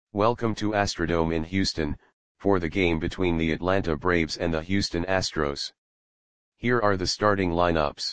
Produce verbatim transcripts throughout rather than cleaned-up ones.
Welcome to Astrodome in Houston, for the game between the Atlanta Braves and the Houston Astros. Here are the starting lineups.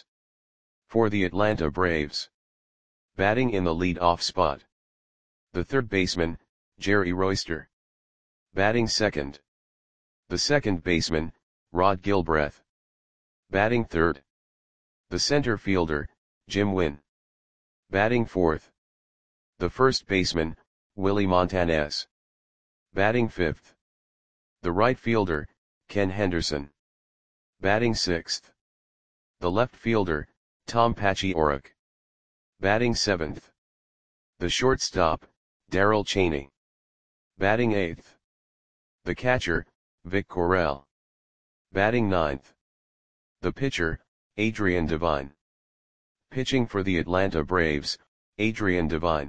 For the Atlanta Braves. Batting in the lead-off spot. The third baseman, Jerry Royster. Batting second. The second baseman, Rod Gilbreth. Batting third. The center fielder, Jim Wynn. Batting fourth. The first baseman, Willie Montanez. Batting fifth. The right fielder, Ken Henderson. Batting sixth. The left fielder, Tom Paciorek. Batting seventh. The shortstop, Darrell Chaney. Batting eighth. The catcher, Vic Correll. Batting ninth. The pitcher, Adrian Devine. Pitching for the Atlanta Braves, Adrian Devine.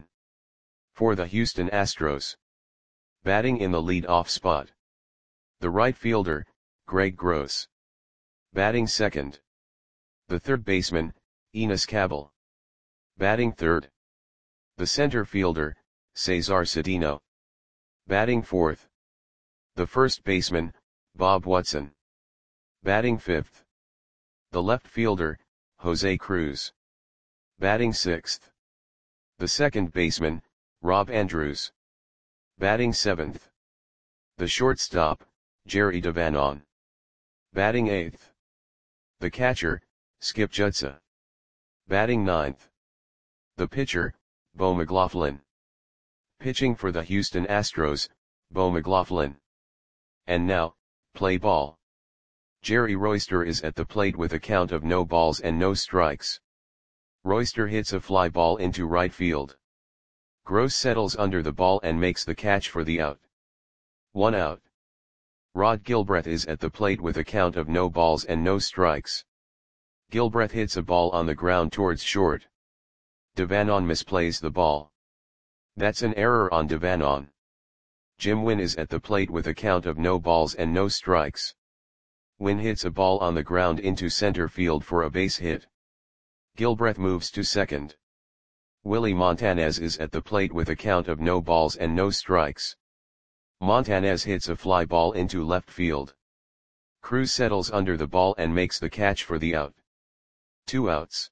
For the Houston Astros. Batting in the lead-off spot. The right fielder, Greg Gross. Batting second. The third baseman, Enos Cabell. Batting third. The center fielder, Cesar Cedeno. Batting fourth. The first baseman, Bob Watson. Batting fifth. The left fielder, Jose Cruz. Batting sixth. The second baseman, Rob Andrews. Batting seventh. The shortstop, Jerry Devanon. Batting eighth. The catcher, Skip Jutsa. Batting ninth. The pitcher, Bo McLaughlin. Pitching for the Houston Astros, Bo McLaughlin. And now, play ball. Jerry Royster is at the plate with a count of no balls and no strikes. Royster hits a fly ball into right field. Gross settles under the ball and makes the catch for the out. One out. Rod Gilbreth is at the plate with a count of no balls and no strikes. Gilbreth hits a ball on the ground towards short. Devanon misplays the ball. That's an error on Devanon. Jim Wynn is at the plate with a count of no balls and no strikes. Wynn hits a ball on the ground into center field for a base hit. Gilbreth moves to second. Willie Montanez is at the plate with a count of no balls and no strikes. Montanez hits a fly ball into left field. Cruz settles under the ball and makes the catch for the out. Two outs.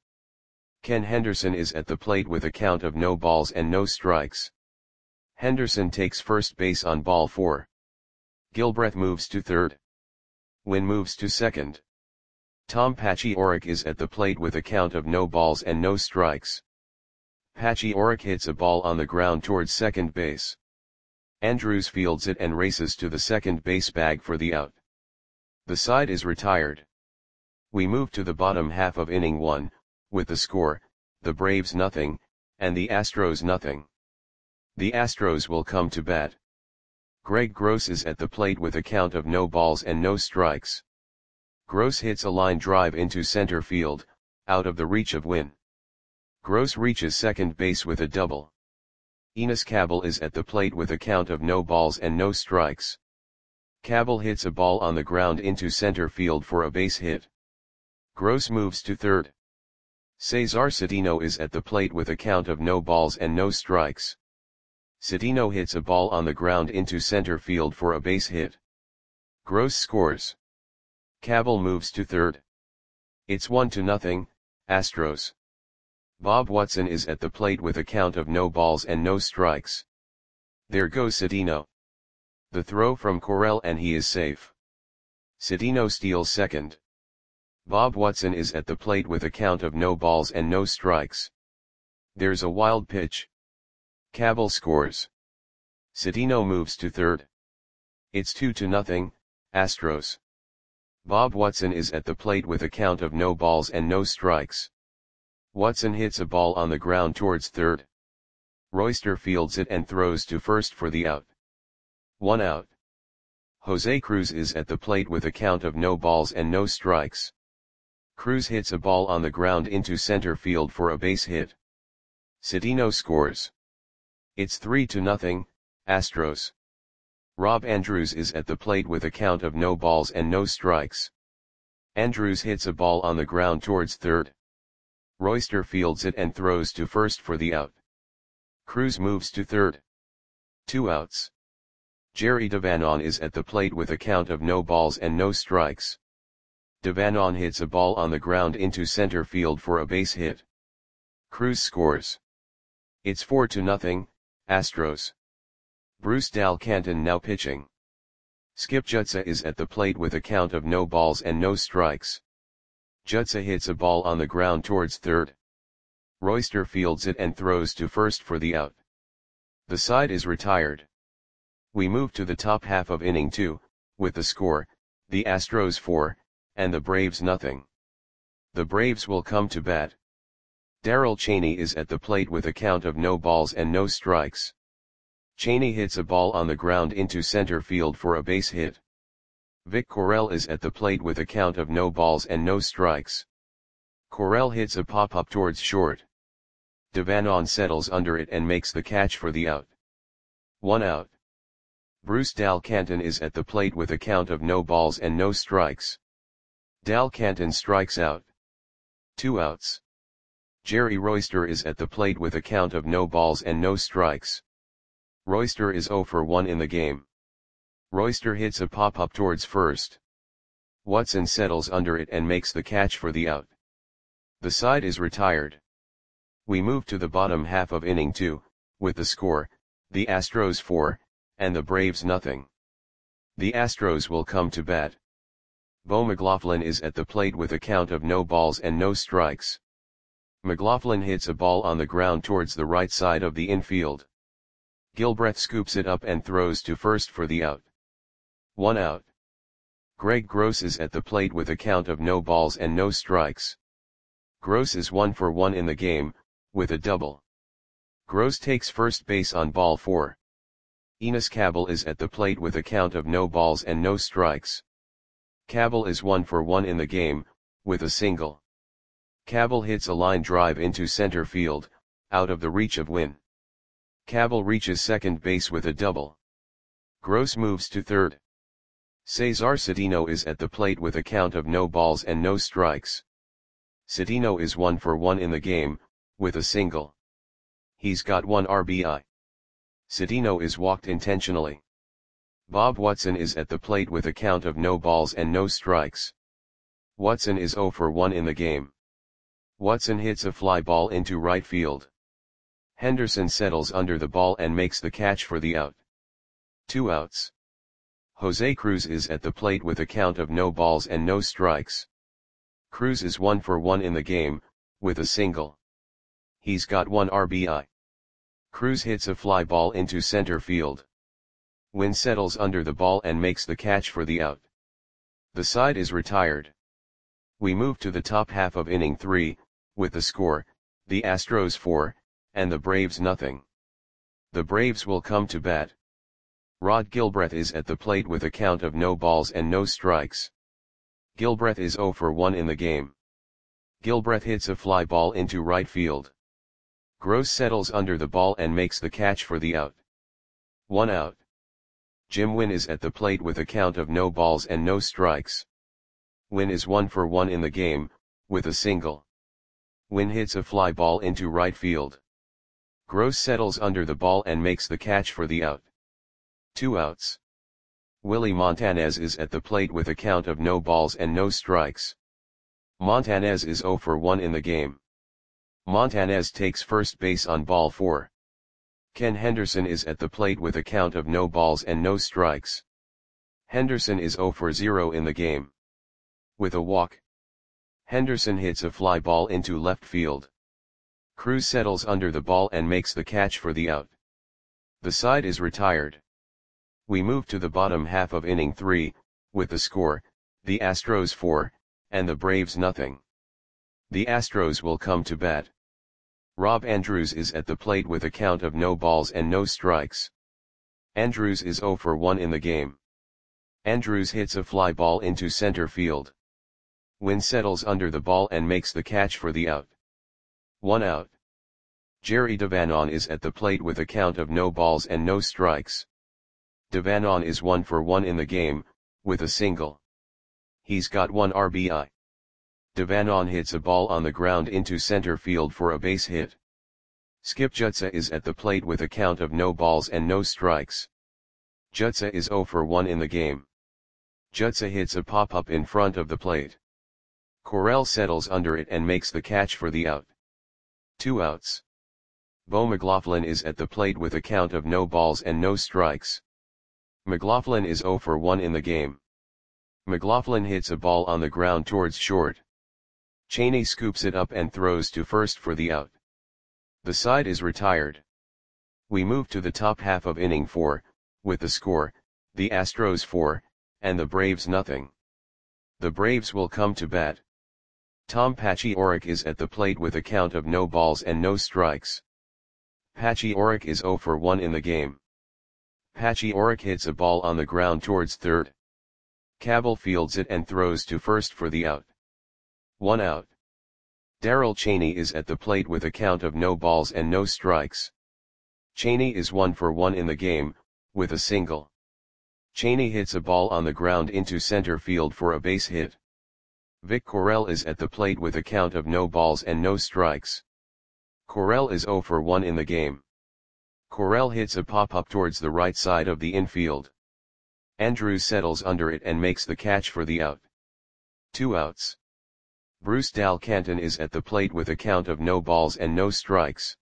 Ken Henderson is at the plate with a count of no balls and no strikes. Henderson takes first base on ball four. Gilbreth moves to third. Wynn moves to second. Tom Paciorek is at the plate with a count of no balls and no strikes. Paciorek hits a ball on the ground towards second base. Andrews fields it and races to the second base bag for the out. The side is retired. We move to the bottom half of inning one, with the score, the Braves nothing, and the Astros nothing. The Astros will come to bat. Greg Gross is at the plate with a count of no balls and no strikes. Gross hits a line drive into center field, out of the reach of Wynn. Gross reaches second base with a double. Enos Cabell is at the plate with a count of no balls and no strikes. Cabell hits a ball on the ground into center field for a base hit. Gross moves to third. Cesar Cedeno is at the plate with a count of no balls and no strikes. Cedeno hits a ball on the ground into center field for a base hit. Gross scores. Cabell moves to third. It's one to nothing, Astros. Bob Watson is at the plate with a count of no balls and no strikes. There goes Cedeno. The throw from Correll and he is safe. Cedeno steals second. Bob Watson is at the plate with a count of no balls and no strikes. There's a wild pitch. Cabell scores. Cedeno moves to third. It's two to nothing, Astros. Bob Watson is at the plate with a count of no balls and no strikes. Watson hits a ball on the ground towards third. Royster fields it and throws to first for the out. One out. Jose Cruz is at the plate with a count of no balls and no strikes. Cruz hits a ball on the ground into center field for a base hit. Cedeno scores. It's three to nothing, Astros. Rob Andrews is at the plate with a count of no balls and no strikes. Andrews hits a ball on the ground towards third. Royster fields it and throws to first for the out. Cruz moves to third. Two outs. Jerry Devanon is at the plate with a count of no balls and no strikes. Devanon hits a ball on the ground into center field for a base hit. Cruz scores. It's four to nothing, Astros. Bruce Dal Canton now pitching. Skip Jutsa is at the plate with a count of no balls and no strikes. Jutsa hits a ball on the ground towards third. Royster fields it and throws to first for the out. The side is retired. We move to the top half of inning two, with the score, the Astros four, and the Braves nothing. The Braves will come to bat. Darrell Chaney is at the plate with a count of no balls and no strikes. Chaney hits a ball on the ground into center field for a base hit. Vic Correll is at the plate with a count of no balls and no strikes. Correll hits a pop-up towards short. Devanon settles under it and makes the catch for the out. One out. Bruce Dal Canton is at the plate with a count of no balls and no strikes. Dal Canton strikes out. Two outs. Jerry Royster is at the plate with a count of no balls and no strikes. Royster is oh for one in the game. Royster hits a pop-up towards first. Watson settles under it and makes the catch for the out. The side is retired. We move to the bottom half of inning two, with the score, the Astros four, and the Braves nothing. The Astros will come to bat. Bo McLaughlin is at the plate with a count of no balls and no strikes. McLaughlin hits a ball on the ground towards the right side of the infield. Gilbreth scoops it up and throws to first for the out. One out. Greg Gross is at the plate with a count of no balls and no strikes. Gross is one for one in the game, with a double. Gross takes first base on ball four. Enos Cabell is at the plate with a count of no balls and no strikes. Cabell is one for one in the game, with a single. Cabell hits a line drive into center field, out of the reach of Wynn. Cabell reaches second base with a double. Gross moves to third. Cesar Cedeno is at the plate with a count of no balls and no strikes. Cedeno is one for one in the game, with a single. He's got one R B I. Cedeno is walked intentionally. Bob Watson is at the plate with a count of no balls and no strikes. Watson is oh for one in the game. Watson hits a fly ball into right field. Henderson settles under the ball and makes the catch for the out. Two outs. Jose Cruz is at the plate with a count of no balls and no strikes. Cruz is one for one in the game, with a single. He's got one R B I. Cruz hits a fly ball into center field. Wynn settles under the ball and makes the catch for the out. The side is retired. We move to the top half of inning three, with the score, the Astros four, and the Braves nothing. The Braves will come to bat. Rod Gilbreth is at the plate with a count of no balls and no strikes. Gilbreth is oh for one in the game. Gilbreth hits a fly ball into right field. Gross settles under the ball and makes the catch for the out. One out. Jim Wynn is at the plate with a count of no balls and no strikes. Wynn is one for one in the game, with a single. Wynn hits a fly ball into right field. Gross settles under the ball and makes the catch for the out. Two outs. Willie Montanez is at the plate with a count of no balls and no strikes. Montanez is oh for one in the game. Montanez takes first base on ball four. Ken Henderson is at the plate with a count of no balls and no strikes. Henderson is oh for zero in the game. With a walk. Henderson hits a fly ball into left field. Cruz settles under the ball and makes the catch for the out. The side is retired. We move to the bottom half of inning three, with the score, the Astros four, and the Braves nothing. The Astros will come to bat. Rob Andrews is at the plate with a count of no balls and no strikes. Andrews is oh for one in the game. Andrews hits a fly ball into center field. Wynn settles under the ball and makes the catch for the out. One out. Jerry Devanon is at the plate with a count of no balls and no strikes. Devanon is one for one in the game, with a single. He's got one R B I. Devanon hits a ball on the ground into center field for a base hit. Skip Jutsa is at the plate with a count of no balls and no strikes. Jutsa is zero for one in the game. Jutsa hits a pop-up in front of the plate. Corell settles under it and makes the catch for the out. Two outs. Bo McLaughlin is at the plate with a count of no balls and no strikes. McLaughlin is zero for one in the game. McLaughlin hits a ball on the ground towards short. Cheney scoops it up and throws to first for the out. The side is retired. We move to the top half of inning four, with the score, the Astros four, and the Braves nothing. The Braves will come to bat. Tom Pachiorek is at the plate with a count of no balls and no strikes. Pachiorek is zero for one in the game. Pachiorek hits a ball on the ground towards third. Cabell fields it and throws to first for the out. One out. Darrell Cheney is at the plate with a count of no balls and no strikes. Cheney is one for one in the game, with a single. Cheney hits a ball on the ground into center field for a base hit. Vic Corell is at the plate with a count of no balls and no strikes. Corell is zero for one in the game. Corell hits a pop-up towards the right side of the infield. Andrews settles under it and makes the catch for the out. Two outs. Bruce Dal Canton is at the plate with a count of no balls and no strikes.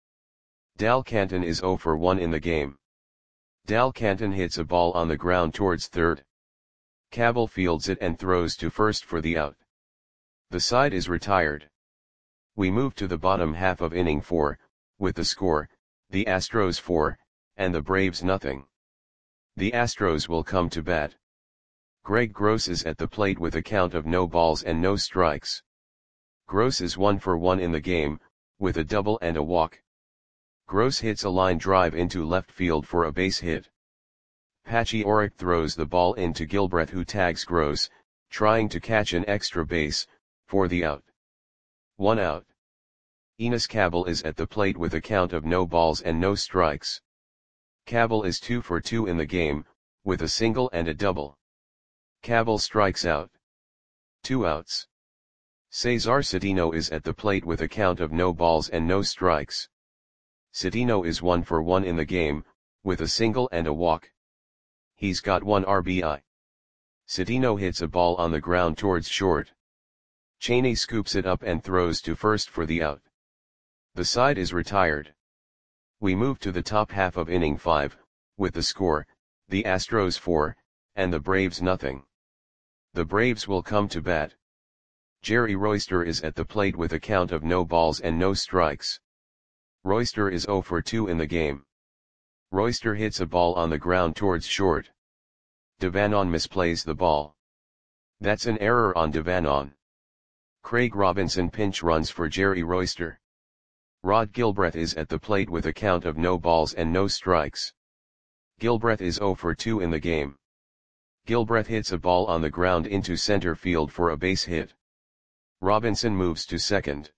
Dal Canton is zero for one in the game. Dal Canton hits a ball on the ground towards third. Cabell fields it and throws to first for the out. The side is retired. We move to the bottom half of inning four, with the score, the Astros four, and the Braves nothing. The Astros will come to bat. Greg Gross is at the plate with a count of no balls and no strikes. Gross is one for one in the game, with a double and a walk. Gross hits a line drive into left field for a base hit. Pachiorek throws the ball into Gilbreth, who tags Gross, trying to catch an extra base, for the out. One out. Enos Cabell is at the plate with a count of no balls and no strikes. Cabell is two for two in the game, with a single and a double. Cabell strikes out. Two outs. Cesar Cedeno is at the plate with a count of no balls and no strikes. Cedeno is one for one in the game, with a single and a walk. He's got one R B I. Cedeno hits a ball on the ground towards short. Cheney scoops it up and throws to first for the out. The side is retired. We move to the top half of inning five, with the score, the Astros four, and the Braves nothing. The Braves will come to bat. Jerry Royster is at the plate with a count of no balls and no strikes. Royster is zero for two in the game. Royster hits a ball on the ground towards short. Devanon misplays the ball. That's an error on Devanon. Craig Robinson pinch runs for Jerry Royster. Rod Gilbreth is at the plate with a count of no balls and no strikes. Gilbreth is zero for two in the game. Gilbreth hits a ball on the ground into center field for a base hit. Robinson moves to second.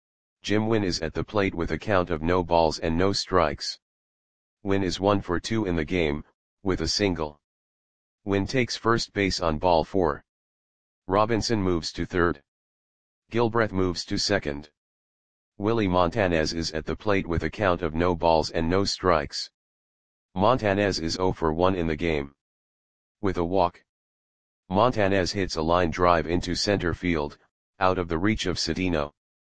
Jim Wynn is at the plate with a count of no balls and no strikes. Wynn is one for two in the game, with a single. Wynn takes first base on ball four. Robinson moves to third. Gilbreth moves to second. Willie Montanez is at the plate with a count of no balls and no strikes. Montanez is zero for one in the game. With a walk. Montanez hits a line drive into center field, out of the reach of Cedeno.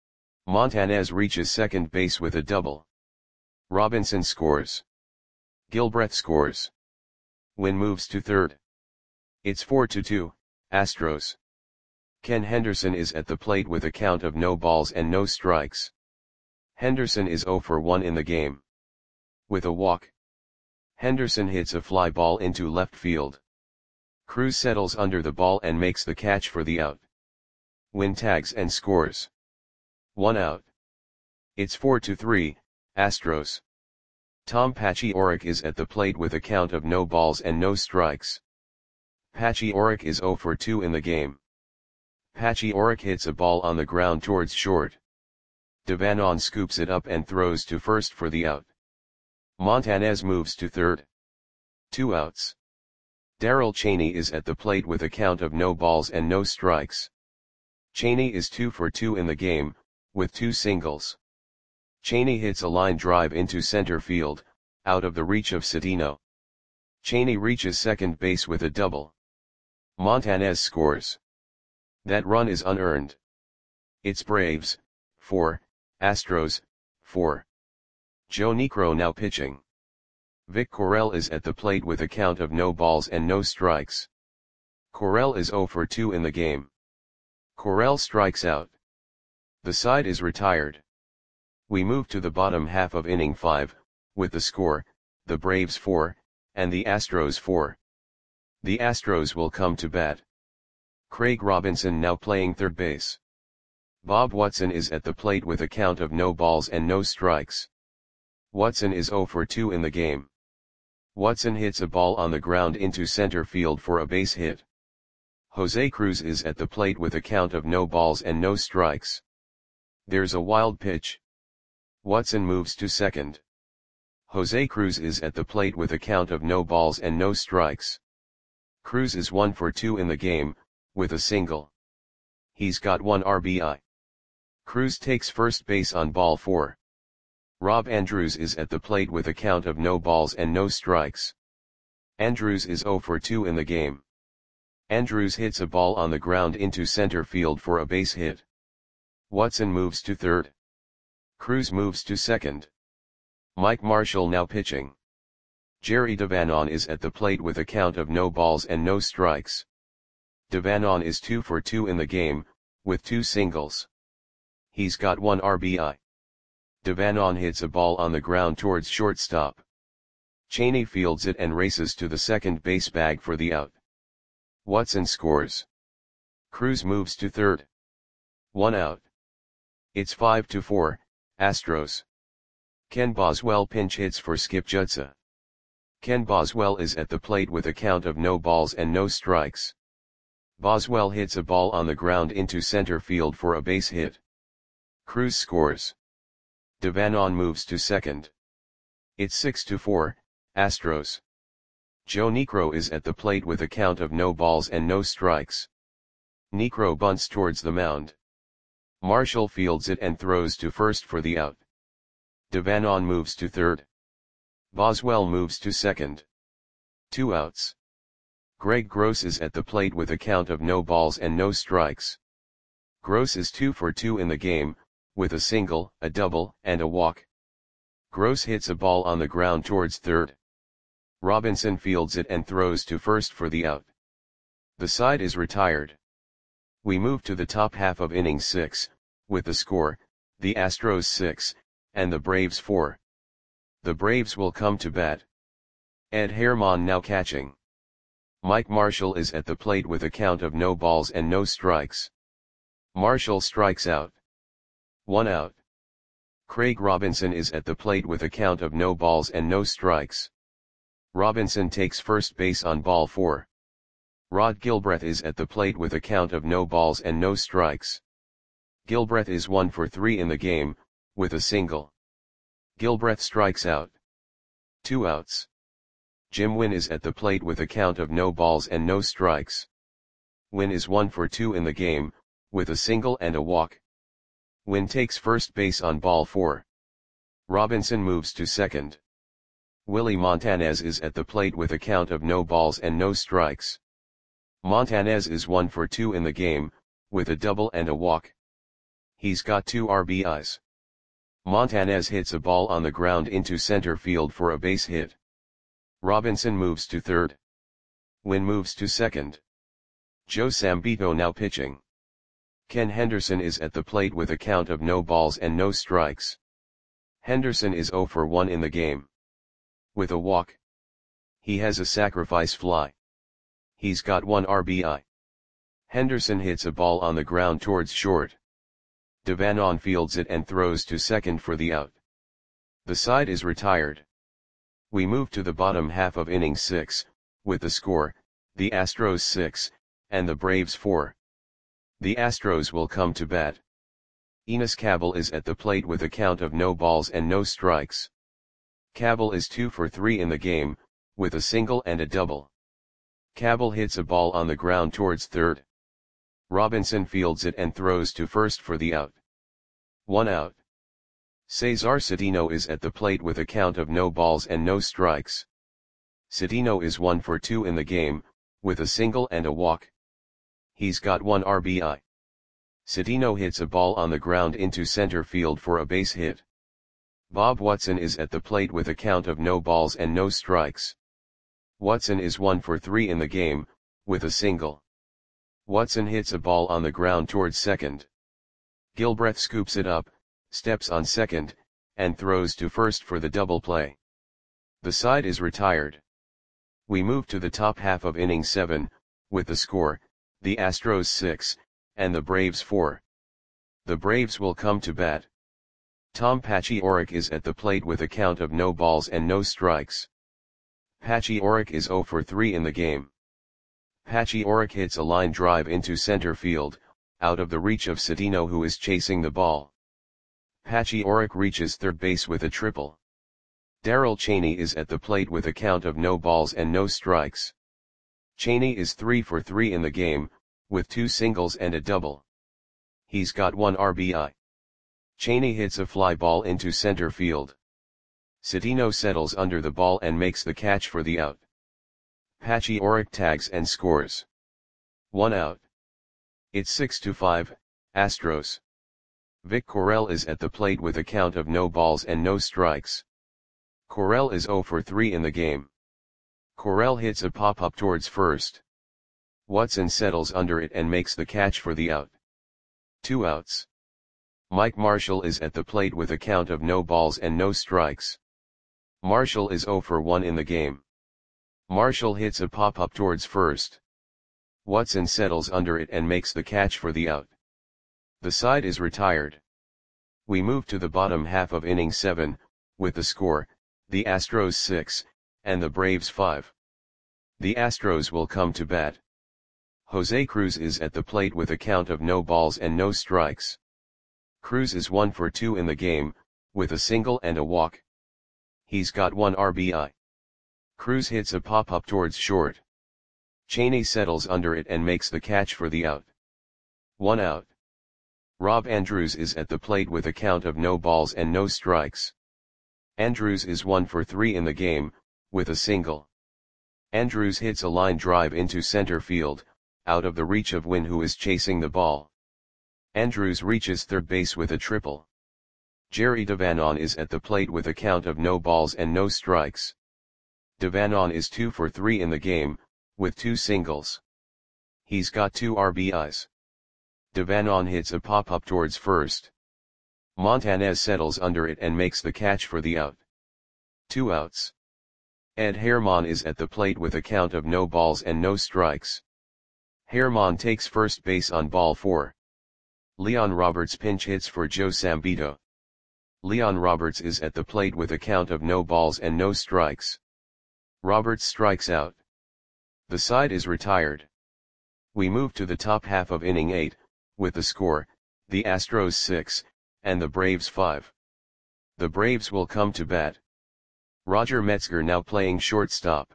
Montanez reaches second base with a double. Robinson scores. Gilbreth scores. Wynn moves to third. It's four to two, Astros. Ken Henderson is at the plate with a count of no balls and no strikes. Henderson is zero for one in the game. With a walk. Henderson hits a fly ball into left field. Cruz settles under the ball and makes the catch for the out. Wynn tags and scores. One out. It's four to three, Astros. Tom Pachiorek is at the plate with a count of no balls and no strikes. Pachiorek is zero for two in the game. Pachiorek hits a ball on the ground towards short. Devanon scoops it up and throws to first for the out. Montanez moves to third. Two outs. Darrell Cheney is at the plate with a count of no balls and no strikes. Cheney is two for two in the game, with two singles. Cheney hits a line drive into center field, out of the reach of Cedeno. Cheney reaches second base with a double. Montanez scores. That run is unearned. It's Braves, four, Astros, four. Joe Niekro now pitching. Vic Correll is at the plate with a count of no balls and no strikes. Correll is zero for two in the game. Correll strikes out. The side is retired. We move to the bottom half of inning five, with the score, the Braves four, and the Astros four. The Astros will come to bat. Craig Robinson now playing third base. Bob Watson is at the plate with a count of no balls and no strikes. Watson is zero for two in the game. Watson hits a ball on the ground into center field for a base hit. Jose Cruz is at the plate with a count of no balls and no strikes. There's a wild pitch. Watson moves to second. Jose Cruz is at the plate with a count of no balls and no strikes. Cruz is one for two in the game, with a single. He's got one R B I. Cruz takes first base on ball four. Rob Andrews is at the plate with a count of no balls and no strikes. Andrews is zero for two in the game. Andrews hits a ball on the ground into center field for a base hit. Watson moves to third. Cruz moves to second. Mike Marshall now pitching. Jerry Devanon is at the plate with a count of no balls and no strikes. Devanon is two for two in the game, with two singles. He's got one R B I. Devanon hits a ball on the ground towards shortstop. Cheney fields it and races to the second base bag for the out. Watson scores. Cruz moves to third. One out. It's five to four, Astros. Ken Boswell pinch hits for Skip Jutsa. Ken Boswell is at the plate with a count of no balls and no strikes. Boswell hits a ball on the ground into center field for a base hit. Cruz scores. Devanon moves to second. It's six to four, Astros. Joe Niekro is at the plate with a count of no balls and no strikes. Niekro bunts towards the mound. Marshall fields it and throws to first for the out. Devanon moves to third. Boswell moves to second. Two outs. Greg Gross is at the plate with a count of no balls and no strikes. Gross is two for two in the game, with a single, a double, and a walk. Gross hits a ball on the ground towards third. Robinson fields it and throws to first for the out. The side is retired. We move to the top half of inning six, with the score, the Astros six, and the Braves four. The Braves will come to bat. Ed Herman now catching. Mike Marshall is at the plate with a count of no balls and no strikes. Marshall strikes out. One out. Craig Robinson is at the plate with a count of no balls and no strikes. Robinson takes first base on ball four. Rod Gilbreth is at the plate with a count of no balls and no strikes. Gilbreth is one for three in the game, with a single. Gilbreth strikes out. Two outs. Jim Wynn is at the plate with a count of no balls and no strikes. Wynn is one for two in the game, with a single and a walk. Wynn takes first base on ball four. Robinson moves to second. Willie Montanez is at the plate with a count of no balls and no strikes. Montanez is one for two in the game, with a double and a walk. He's got two R B Is. Montanez hits a ball on the ground into center field for a base hit. Robinson moves to third. Wynn moves to second. Joe Sambito now pitching. Ken Henderson is at the plate with a count of no balls and no strikes. Henderson is zero for one in the game. With a walk. He has a sacrifice fly. He's got one R B I. Henderson hits a ball on the ground towards short. Devanon fields it and throws to second for the out. The side is retired. We move to the bottom half of inning six, with the score, the Astros six, and the Braves four. The Astros will come to bat. Enos Cabell is at the plate with a count of no balls and no strikes. Cabell is two for three in the game, with a single and a double. Cabell hits a ball on the ground towards third. Robinson fields it and throws to first for the out. One out. Cesar Cedeno is at the plate with a count of no balls and no strikes. Cedeno is one for two in the game, with a single and a walk. He's got one R B I. Cedeno hits a ball on the ground into center field for a base hit. Bob Watson is at the plate with a count of no balls and no strikes. Watson is one for three in the game, with a single. Watson hits a ball on the ground towards second. Gilbreth scoops it up, steps on second, and throws to first for the double play. The side is retired. We move to the top half of inning seven, with the score, the Astros six, and the Braves four. The Braves will come to bat. Tom Paciorek is at the plate with a count of no balls and no strikes. Paciorek is zero for three in the game. Paciorek hits a line drive into center field, out of the reach of Cedeno, who is chasing the ball. Paciorek reaches third base with a triple. Darrell Chaney is at the plate with a count of no balls and no strikes. Chaney is three for three in the game, with two singles and a double. He's got one R B I. Chaney hits a fly ball into center field. Cedeno settles under the ball and makes the catch for the out. Paciorek tags and scores. One out. It's six to five, Astros. Vic Correll is at the plate with a count of no balls and no strikes. Correll is zero for three in the game. Correll hits a pop-up towards first. Watson settles under it and makes the catch for the out. Two outs. Mike Marshall is at the plate with a count of no balls and no strikes. Marshall is zero for one in the game. Marshall hits a pop-up towards first. Watson settles under it and makes the catch for the out. The side is retired. We move to the bottom half of inning seven, with the score, the Astros six, and the Braves five. The Astros will come to bat. Jose Cruz is at the plate with a count of no balls and no strikes. Cruz is one for two in the game, with a single and a walk. He's got one R B I. Cruz hits a pop-up towards short. Chaney settles under it and makes the catch for the out. One out. Rob Andrews is at the plate with a count of no balls and no strikes. Andrews is one for three in the game, with a single. Andrews hits a line drive into center field, out of the reach of Wynn, who is chasing the ball. Andrews reaches third base with a triple. Jerry Devanon is at the plate with a count of no balls and no strikes. Devanon is two for three in the game, with two singles. He's got two R B Is. Devanon hits a pop-up towards first. Montanez settles under it and makes the catch for the out. Two outs. Ed Herman is at the plate with a count of no balls and no strikes. Herman takes first base on ball four. Leon Roberts pinch hits for Joe Sambito. Leon Roberts is at the plate with a count of no balls and no strikes. Roberts strikes out. The side is retired. We move to the top half of inning eight, with the score, the Astros six, and the Braves five. The Braves will come to bat. Roger Metzger now playing shortstop.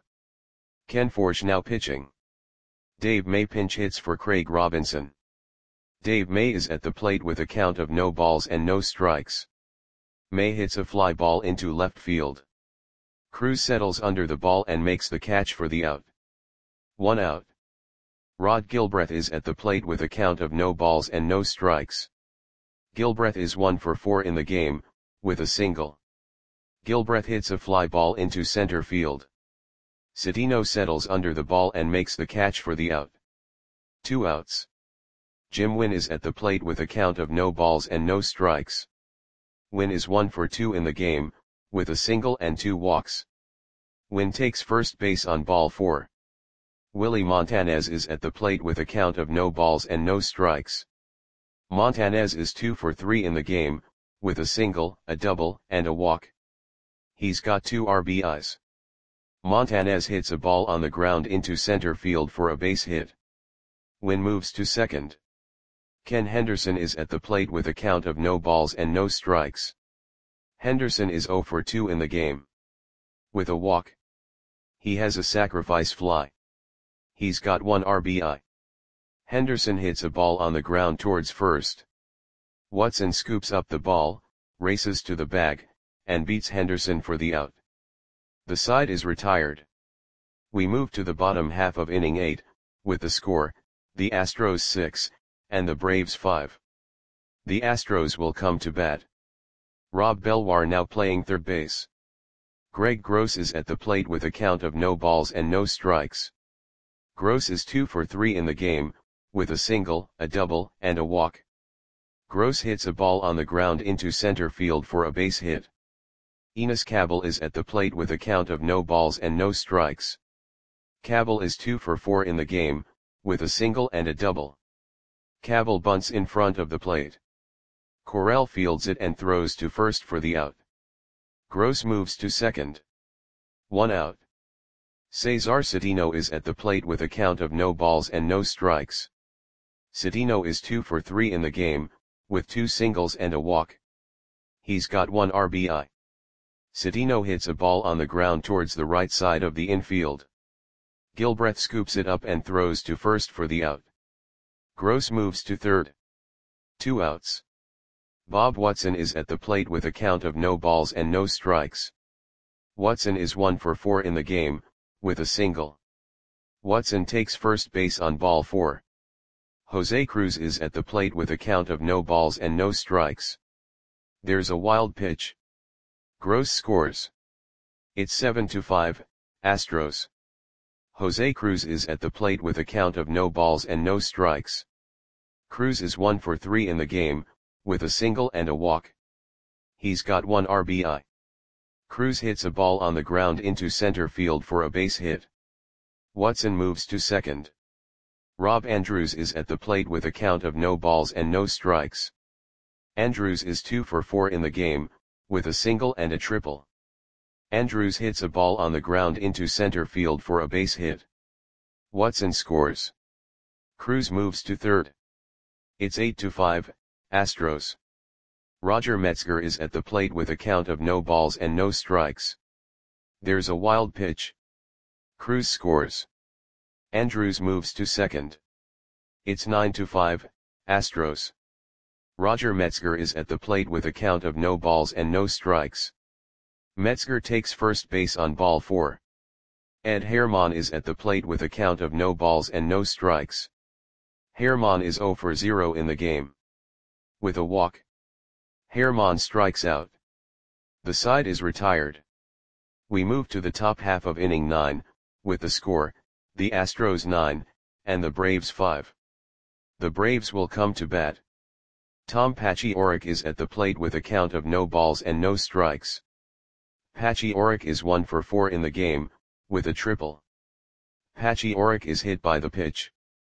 Ken Forsch now pitching. Dave May pinch hits for Craig Robinson. Dave May is at the plate with a count of no balls and no strikes. May hits a fly ball into left field. Cruz settles under the ball and makes the catch for the out. One out. Rod Gilbreth is at the plate with a count of no balls and no strikes. Gilbreth is one for four in the game, with a single. Gilbreth hits a fly ball into center field. Cedeno settles under the ball and makes the catch for the out. Two outs. Jim Wynn is at the plate with a count of no balls and no strikes. Wynn is one for two in the game, with a single and two walks. Wynn takes first base on ball four. Willie Montanez is at the plate with a count of no balls and no strikes. Montanez is two for three in the game, with a single, a double, and a walk. He's got two R B Is. Montanez hits a ball on the ground into center field for a base hit. Wynn moves to second. Ken Henderson is at the plate with a count of no balls and no strikes. Henderson is zero for two in the game. With a walk. He has a sacrifice fly. He's got one R B I. Henderson hits a ball on the ground towards first. Watson scoops up the ball, races to the bag, and beats Henderson for the out. The side is retired. We move to the bottom half of inning eight, with the score, the Astros six, and the Braves five. The Astros will come to bat. Rob Belwar now playing third base. Greg Gross is at the plate with a count of no balls and no strikes. Gross is two for three in the game, with a single, a double, and a walk. Gross hits a ball on the ground into center field for a base hit. Enos Cabell is at the plate with a count of no balls and no strikes. Cabell is two for four in the game, with a single and a double. Cabell bunts in front of the plate. Correll fields it and throws to first for the out. Gross moves to second. One out. Cesar Cedeno is at the plate with a count of no balls and no strikes. Cedeno is two for three in the game, with two singles and a walk. He's got one R B I. Cedeno hits a ball on the ground towards the right side of the infield. Gilbreth scoops it up and throws to first for the out. Gross moves to third. Two outs. Bob Watson is at the plate with a count of no balls and no strikes. Watson is one for four in the game, with a single. Watson takes first base on ball four. Jose Cruz is at the plate with a count of no balls and no strikes. There's a wild pitch. Gross scores. It's seven to five, Astros. Jose Cruz is at the plate with a count of no balls and no strikes. Cruz is one for three in the game, with a single and a walk. He's got one R B I. Cruz hits a ball on the ground into center field for a base hit. Watson moves to second. Rob Andrews is at the plate with a count of no balls and no strikes. Andrews is two for four in the game, with a single and a triple. Andrews hits a ball on the ground into center field for a base hit. Watson scores. Cruz moves to third. It's eight to five, Astros. Roger Metzger is at the plate with a count of no balls and no strikes. There's a wild pitch. Cruz scores. Andrews moves to second. It's nine to five, Astros. Roger Metzger is at the plate with a count of no balls and no strikes. Metzger takes first base on ball four. Ed Herman is at the plate with a count of no balls and no strikes. Herman is zero for zero in the game. With a walk. Herman strikes out. The side is retired. We move to the top half of inning nine, with the score, the Astros nine, and the Braves five. The Braves will come to bat. Tom Paciorek is at the plate with a count of no balls and no strikes. Paciorek is one for four in the game, with a triple. Paciorek is hit by the pitch.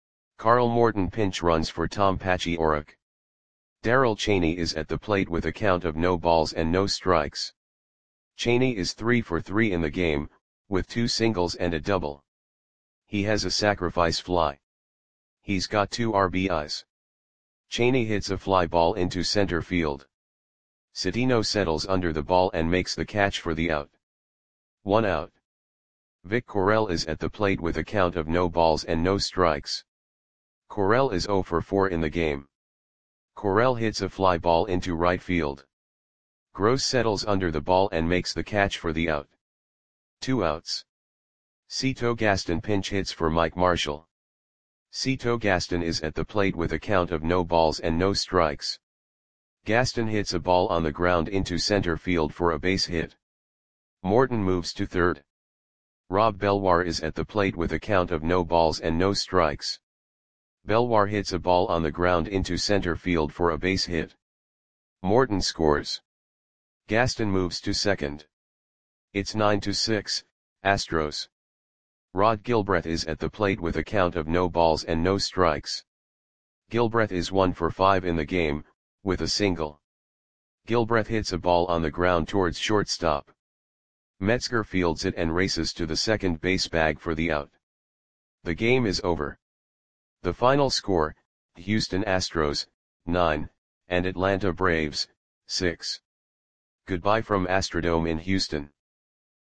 Carl Morton pinch runs for Tom Paciorek. Darrell Chaney is at the plate with a count of no balls and no strikes. Chaney is three for three in the game, with two singles and a double. He has a sacrifice fly. He's got two R B Is. Chaney hits a fly ball into center field. Cedeno settles under the ball and makes the catch for the out. One out. Vic Correll is at the plate with a count of no balls and no strikes. Correll is zero for four in the game. Correll hits a fly ball into right field. Gross settles under the ball and makes the catch for the out. Two outs. Cito Gaston pinch hits for Mike Marshall. Cito Gaston is at the plate with a count of no balls and no strikes. Gaston hits a ball on the ground into center field for a base hit. Morton moves to third. Rob Belwar is at the plate with a count of no balls and no strikes. Belwar hits a ball on the ground into center field for a base hit. Morton scores. Gaston moves to second. It's nine to six, Astros. Rod Gilbreth is at the plate with a count of no balls and no strikes. Gilbreth is one for five in the game, with a single. Gilbreth hits a ball on the ground towards shortstop. Metzger fields it and races to the second base bag for the out. The game is over. The final score, Houston Astros, nine, and Atlanta Braves, six. Goodbye from Astrodome in Houston.